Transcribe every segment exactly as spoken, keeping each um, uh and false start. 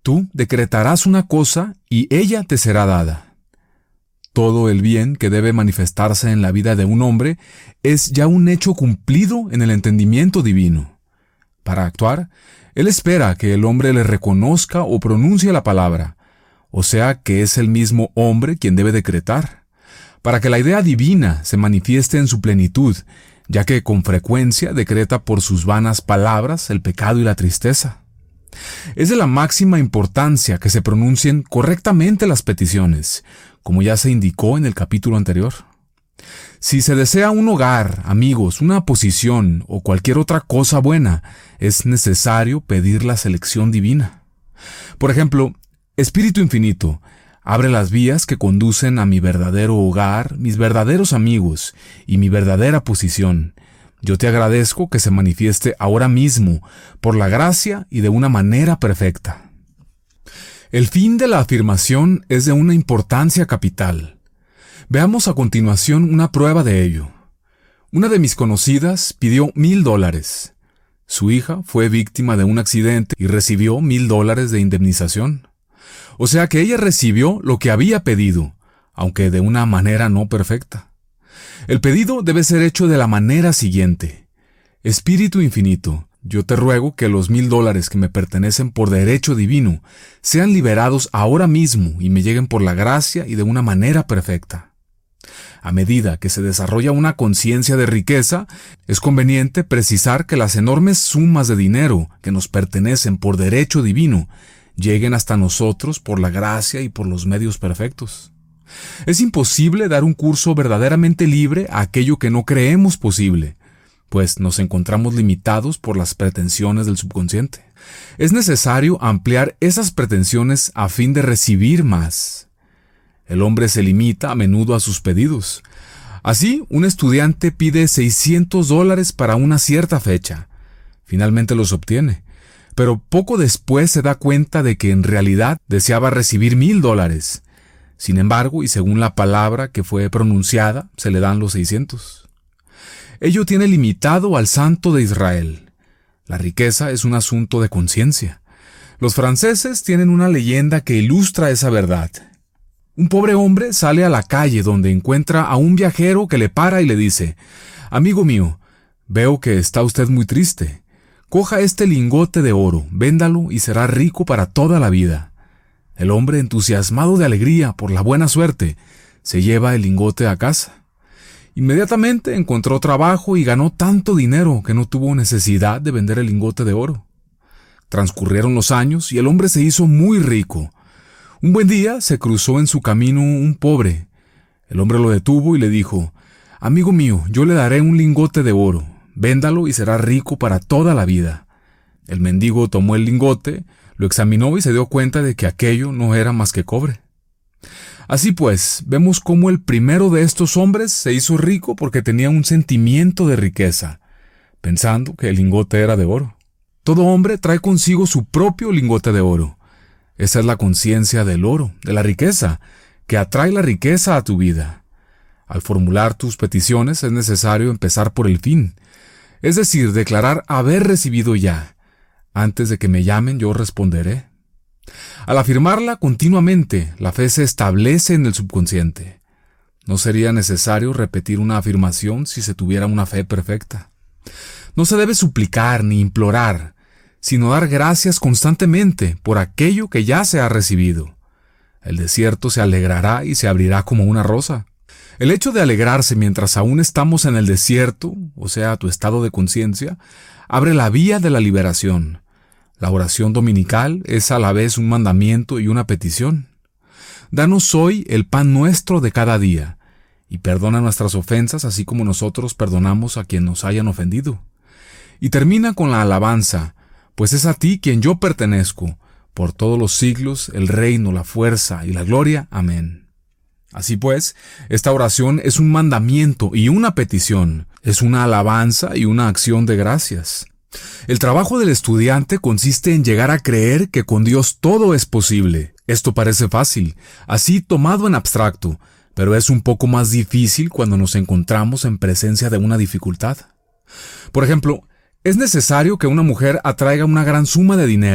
Tú decretarás una cosa y ella te será dada. Todo el bien que debe manifestarse en la vida de un hombre es ya un hecho cumplido en el entendimiento divino. Para actuar, él espera que el hombre le reconozca o pronuncie la palabra, o sea que es el mismo hombre quien debe decretar, para que la idea divina se manifieste en su plenitud, ya que con frecuencia decreta por sus vanas palabras el pecado y la tristeza. Es de la máxima importancia que se pronuncien correctamente las peticiones, como ya se indicó en el capítulo anterior. Si se desea un hogar, amigos, una posición o cualquier otra cosa buena, es necesario pedir la selección divina. Por ejemplo, Espíritu Infinito, abre las vías que conducen a mi verdadero hogar, mis verdaderos amigos y mi verdadera posición. Yo te agradezco que se manifieste ahora mismo, por la gracia y de una manera perfecta. El fin de la afirmación es de una importancia capital. Veamos a continuación una prueba de ello. Una de mis conocidas pidió mil dólares. Su hija fue víctima de un accidente y recibió mil dólares de indemnización. O sea que ella recibió lo que había pedido, aunque de una manera no perfecta. El pedido debe ser hecho de la manera siguiente. Espíritu Infinito, yo te ruego que los mil dólares que me pertenecen por derecho divino sean liberados ahora mismo y me lleguen por la gracia y de una manera perfecta. A medida que se desarrolla una conciencia de riqueza, es conveniente precisar que las enormes sumas de dinero que nos pertenecen por derecho divino lleguen hasta nosotros por la gracia y por los medios perfectos. Es imposible dar un curso verdaderamente libre a aquello que no creemos posible, pues nos encontramos limitados por las pretensiones del subconsciente. Es necesario ampliar esas pretensiones a fin de recibir más. El hombre se limita a menudo a sus pedidos. Así, un estudiante pide seiscientos dólares para una cierta fecha. Finalmente los obtiene, pero poco después se da cuenta de que en realidad deseaba recibir mil dólares. Sin embargo, y según la palabra que fue pronunciada, se le dan los seiscientos. Ello tiene limitado al Santo de Israel. La riqueza es un asunto de conciencia. Los franceses tienen una leyenda que ilustra esa verdad. Un pobre hombre sale a la calle donde encuentra a un viajero que le para y le dice: «Amigo mío, veo que está usted muy triste. Coja este lingote de oro, véndalo y será rico para toda la vida». El hombre, entusiasmado de alegría por la buena suerte, se lleva el lingote a casa. Inmediatamente encontró trabajo y ganó tanto dinero que no tuvo necesidad de vender el lingote de oro. Transcurrieron los años y el hombre se hizo muy rico. Un buen día se cruzó en su camino un pobre. El hombre lo detuvo y le dijo: «Amigo mío, yo le daré un lingote de oro. Véndalo y será rico para toda la vida». El mendigo tomó el lingote, lo examinó y se dio cuenta de que aquello no era más que cobre. Así pues, vemos cómo el primero de estos hombres se hizo rico porque tenía un sentimiento de riqueza, pensando que el lingote era de oro. Todo hombre trae consigo su propio lingote de oro. Esa es la conciencia del oro, de la riqueza, que atrae la riqueza a tu vida. Al formular tus peticiones es necesario empezar por el fin, es decir, declarar haber recibido ya. Antes de que me llamen, yo responderé. Al afirmarla continuamente, la fe se establece en el subconsciente. No sería necesario repetir una afirmación si se tuviera una fe perfecta. No se debe suplicar ni implorar, sino dar gracias constantemente por aquello que ya se ha recibido. El desierto se alegrará y se abrirá como una rosa. El hecho de alegrarse mientras aún estamos en el desierto, o sea, tu estado de conciencia, abre la vía de la liberación. La oración dominical es a la vez un mandamiento y una petición. Danos hoy el pan nuestro de cada día, y perdona nuestras ofensas así como nosotros perdonamos a quien nos hayan ofendido. Y termina con la alabanza, pues es a ti quien yo pertenezco, por todos los siglos, el reino, la fuerza y la gloria. Amén. Así pues, esta oración es un mandamiento y una petición, es una alabanza y una acción de gracias. El trabajo del estudiante consiste en llegar a creer que con Dios todo es posible. Esto parece fácil, así tomado en abstracto, pero es un poco más difícil cuando nos encontramos en presencia de una dificultad. Por ejemplo, es necesario que una mujer atraiga una gran suma de dinero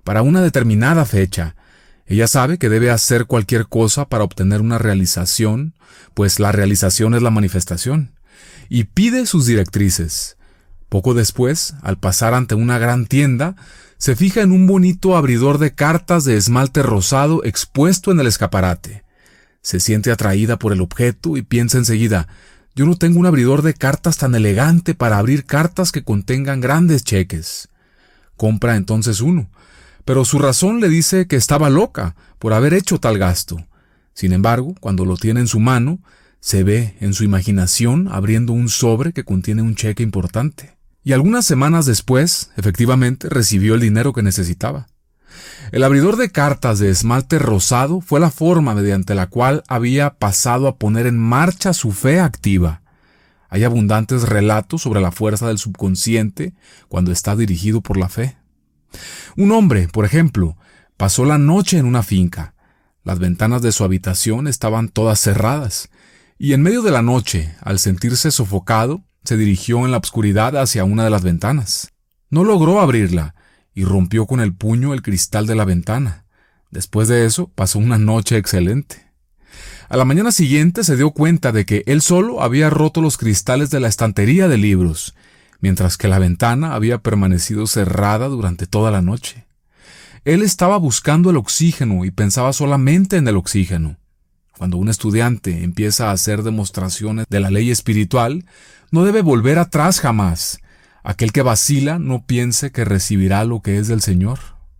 para una determinada fecha. Ella sabe que debe hacer cualquier cosa para obtener una realización, pues la realización es la manifestación, y pide sus directrices. Poco después, al pasar ante una gran tienda, se fija en un bonito abridor de cartas de esmalte rosado expuesto en el escaparate. Se siente atraída por el objeto y piensa enseguida: yo no tengo un abridor de cartas tan elegante para abrir cartas que contengan grandes cheques. Compra entonces uno, pero su razón le dice que estaba loca por haber hecho tal gasto. Sin embargo, cuando lo tiene en su mano, se ve en su imaginación abriendo un sobre que contiene un cheque importante. Y algunas semanas después, efectivamente, recibió el dinero que necesitaba. El abridor de cartas de esmalte rosado fue la forma mediante la cual había pasado a poner en marcha su fe activa. Hay abundantes relatos sobre la fuerza del subconsciente cuando está dirigido por la fe. Un hombre, por ejemplo, pasó la noche en una finca. Las ventanas de su habitación estaban todas cerradas, y en medio de la noche, al sentirse sofocado, se dirigió en la oscuridad hacia una de las ventanas. No logró abrirla y rompió con el puño el cristal de la ventana. Después de eso, pasó una noche excelente. A la mañana siguiente se dio cuenta de que él solo había roto los cristales de la estantería de libros, mientras que la ventana había permanecido cerrada durante toda la noche. Él estaba buscando el oxígeno y pensaba solamente en el oxígeno. Cuando un estudiante empieza a hacer demostraciones de la ley espiritual, no debe volver atrás jamás. Aquel que vacila no piense que recibirá lo que es del Señor.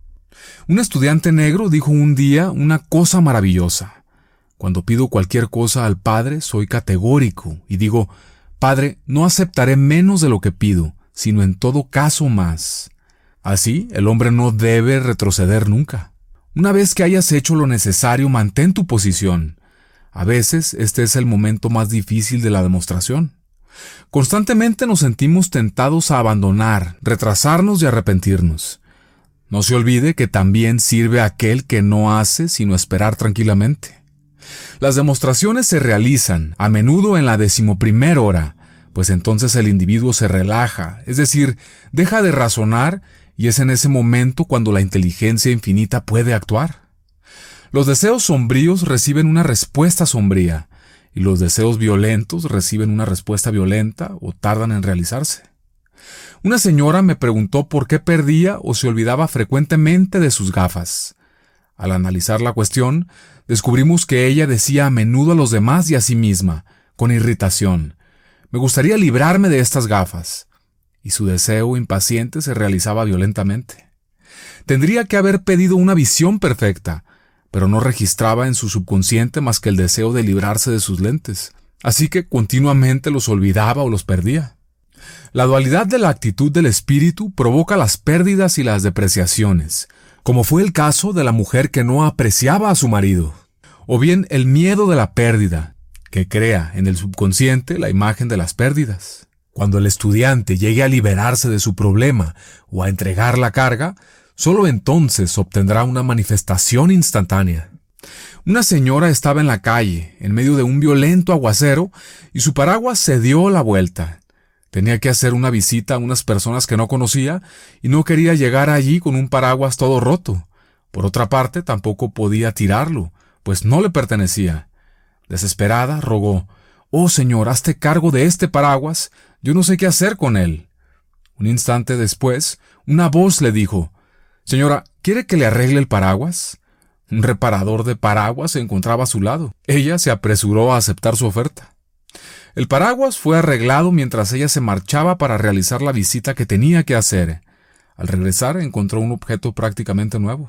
Un estudiante negro dijo un día una cosa maravillosa: cuando pido cualquier cosa al Padre, soy categórico y digo: Padre, no aceptaré menos de lo que pido, sino en todo caso más. Así, el hombre no debe retroceder nunca. Una vez que hayas hecho lo necesario, mantén tu posición. A veces, este es el momento más difícil de la demostración. Constantemente nos sentimos tentados a abandonar, retrasarnos y arrepentirnos. No se olvide que también sirve a aquel que no hace sino esperar tranquilamente. Las demostraciones se realizan a menudo en la decimoprimer hora, pues entonces el individuo se relaja, es decir, deja de razonar, y es en ese momento cuando la inteligencia infinita puede actuar. Los deseos sombríos reciben una respuesta sombría, y los deseos violentos reciben una respuesta violenta o tardan en realizarse. Una señora me preguntó por qué perdía o se olvidaba frecuentemente de sus gafas. Al analizar la cuestión, descubrimos que ella decía a menudo a los demás y a sí misma, con irritación: me gustaría librarme de estas gafas, y su deseo impaciente se realizaba violentamente. Tendría que haber pedido una visión perfecta, pero no registraba en su subconsciente más que el deseo de librarse de sus lentes, así que continuamente los olvidaba o los perdía. La dualidad de la actitud del espíritu provoca las pérdidas y las depreciaciones, como fue el caso de la mujer que no apreciaba a su marido, o bien el miedo de la pérdida, que crea en el subconsciente la imagen de las pérdidas. Cuando el estudiante llegue a liberarse de su problema o a entregar la carga, solo entonces obtendrá una manifestación instantánea. Una señora estaba en la calle, en medio de un violento aguacero, y su paraguas se dio la vuelta. Tenía que hacer una visita a unas personas que no conocía, y no quería llegar allí con un paraguas todo roto. Por otra parte, tampoco podía tirarlo, pues no le pertenecía. Desesperada, rogó: «Oh, señor, hazte cargo de este paraguas, yo no sé qué hacer con él». Un instante después, una voz le dijo: «Señora, ¿quiere que le arregle el paraguas?». Un reparador de paraguas se encontraba a su lado. Ella se apresuró a aceptar su oferta. El paraguas fue arreglado mientras ella se marchaba para realizar la visita que tenía que hacer. Al regresar, encontró un objeto prácticamente nuevo.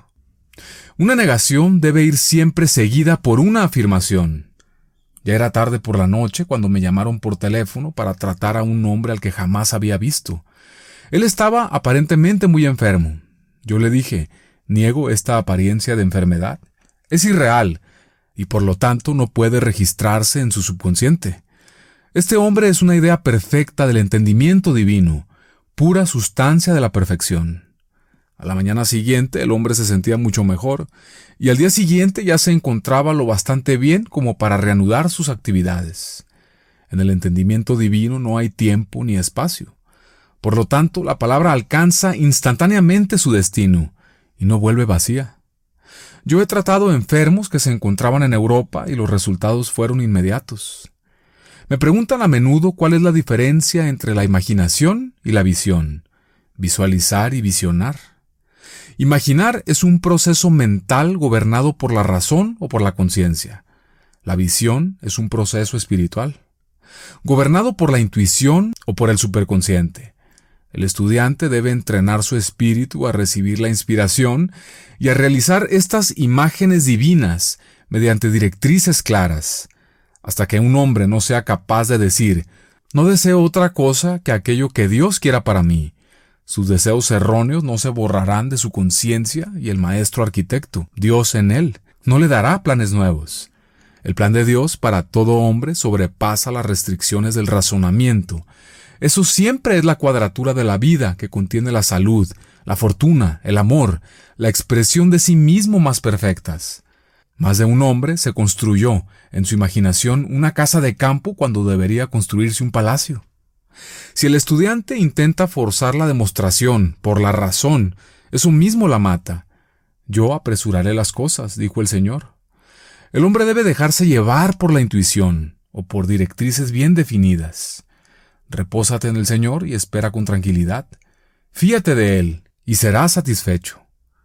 Una negación debe ir siempre seguida por una afirmación. Ya era tarde por la noche cuando me llamaron por teléfono para tratar a un hombre al que jamás había visto. Él estaba aparentemente muy enfermo. Yo le dije: «Niego esta apariencia de enfermedad. Es irreal, y por lo tanto no puede registrarse en su subconsciente. Este hombre es una idea perfecta del entendimiento divino, pura sustancia de la perfección». A la mañana siguiente el hombre se sentía mucho mejor, y al día siguiente ya se encontraba lo bastante bien como para reanudar sus actividades. En el entendimiento divino no hay tiempo ni espacio. Por lo tanto, la palabra alcanza instantáneamente su destino, y no vuelve vacía. Yo he tratado enfermos que se encontraban en Europa y los resultados fueron inmediatos. Me preguntan a menudo cuál es la diferencia entre la imaginación y la visión, visualizar y visionar. Imaginar es un proceso mental gobernado por la razón o por la conciencia. La visión es un proceso espiritual, gobernado por la intuición o por el superconsciente. El estudiante debe entrenar su espíritu a recibir la inspiración y a realizar estas imágenes divinas mediante directrices claras, hasta que un hombre no sea capaz de decir, no deseo otra cosa que aquello que Dios quiera para mí. Sus deseos erróneos no se borrarán de su conciencia y el maestro arquitecto, Dios en él, no le dará planes nuevos. El plan de Dios para todo hombre sobrepasa las restricciones del razonamiento. Eso siempre es la cuadratura de la vida que contiene la salud, la fortuna, el amor, la expresión de sí mismo más perfectas. Más de un hombre se construyó en su imaginación una casa de campo cuando debería construirse un palacio. Si el estudiante intenta forzar la demostración por la razón, eso mismo la mata. Yo apresuraré las cosas, dijo el Señor. El hombre debe dejarse llevar por la intuición o por directrices bien definidas. Repósate en el Señor y espera con tranquilidad. Fíate de Él y serás satisfecho.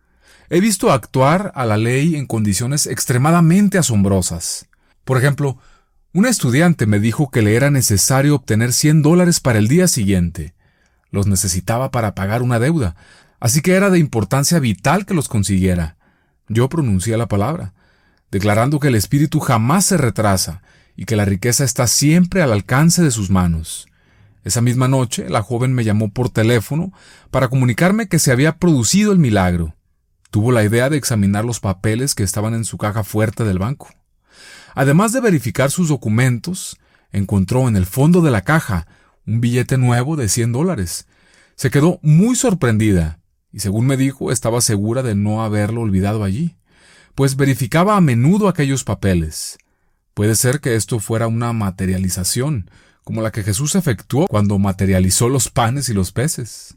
He visto actuar a la ley en condiciones extremadamente asombrosas. Por ejemplo, un estudiante me dijo que le era necesario obtener cien dólares para el día siguiente. Los necesitaba para pagar una deuda, así que era de importancia vital que los consiguiera. Yo pronuncié la palabra, declarando que el espíritu jamás se retrasa y que la riqueza está siempre al alcance de sus manos. Esa misma noche, la joven me llamó por teléfono para comunicarme que se había producido el milagro. Tuvo la idea de examinar los papeles que estaban en su caja fuerte del banco. Además de verificar sus documentos, encontró en el fondo de la caja un billete nuevo de cien dólares. Se quedó muy sorprendida y, según me dijo, estaba segura de no haberlo olvidado allí, pues verificaba a menudo aquellos papeles. Puede ser que esto fuera una materialización, como la que Jesús efectuó cuando materializó los panes y los peces.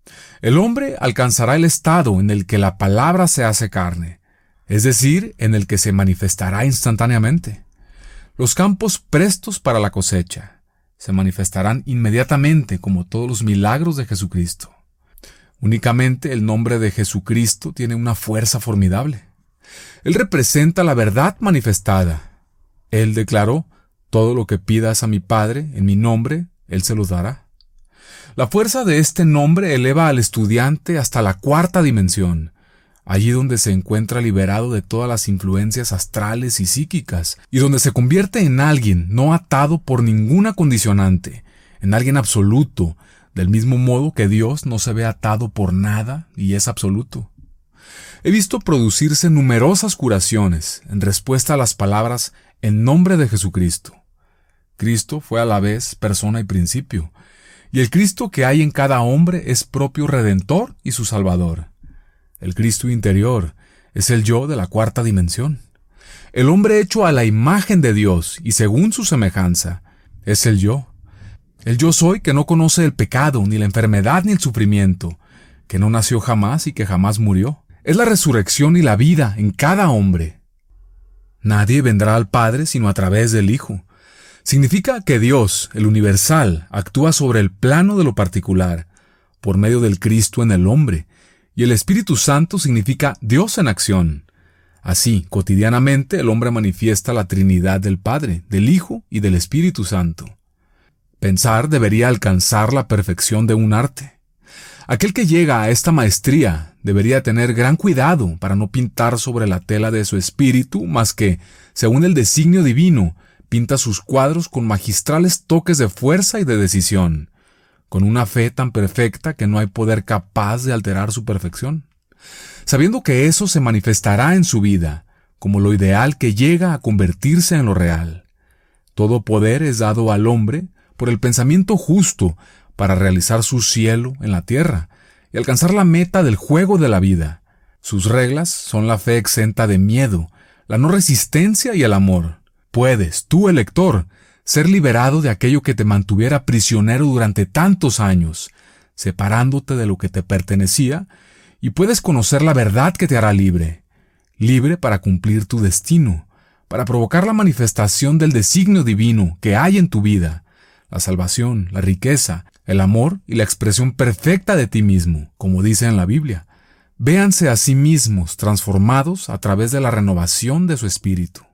El hombre alcanzará el estado en el que la palabra se hace carne, es decir, en el que se manifestará instantáneamente. Los campos prestos para la cosecha se manifestarán inmediatamente como todos los milagros de Jesucristo. Únicamente el nombre de Jesucristo tiene una fuerza formidable. Él representa la verdad manifestada. Él declaró, todo lo que pidas a mi Padre en mi nombre, Él se los dará. La fuerza de este nombre eleva al estudiante hasta la cuarta dimensión, allí donde se encuentra liberado de todas las influencias astrales y psíquicas, y donde se convierte en alguien no atado por ninguna condicionante, en alguien absoluto, del mismo modo que Dios no se ve atado por nada y es absoluto. He visto producirse numerosas curaciones en respuesta a las palabras en nombre de Jesucristo. Cristo fue a la vez persona y principio, y el Cristo que hay en cada hombre es propio Redentor y su Salvador. El Cristo interior es el yo de la cuarta dimensión. El hombre hecho a la imagen de Dios y según su semejanza es el yo. El yo soy que no conoce el pecado, ni la enfermedad, ni el sufrimiento, que no nació jamás y que jamás murió. Es la resurrección y la vida en cada hombre. Nadie vendrá al Padre sino a través del Hijo. Significa que Dios, el universal, actúa sobre el plano de lo particular, por medio del Cristo en el hombre, y el Espíritu Santo significa Dios en acción. Así, cotidianamente, el hombre manifiesta la Trinidad del Padre, del Hijo y del Espíritu Santo. Pensar debería alcanzar la perfección de un arte. Aquel que llega a esta maestría debería tener gran cuidado para no pintar sobre la tela de su espíritu más que, según el designio divino, pinta sus cuadros con magistrales toques de fuerza y de decisión, con una fe tan perfecta que no hay poder capaz de alterar su perfección, sabiendo que eso se manifestará en su vida, como lo ideal que llega a convertirse en lo real. Todo poder es dado al hombre por el pensamiento justo para realizar su cielo en la tierra y alcanzar la meta del juego de la vida. Sus reglas son la fe exenta de miedo, la no resistencia y el amor. Puedes, tú elector, ser liberado de aquello que te mantuviera prisionero durante tantos años, separándote de lo que te pertenecía y puedes conocer la verdad que te hará libre, libre para cumplir tu destino, para provocar la manifestación del designio divino que hay en tu vida, la salvación, la riqueza, el amor y la expresión perfecta de ti mismo, como dice en la Biblia. Véanse a sí mismos transformados a través de la renovación de su espíritu.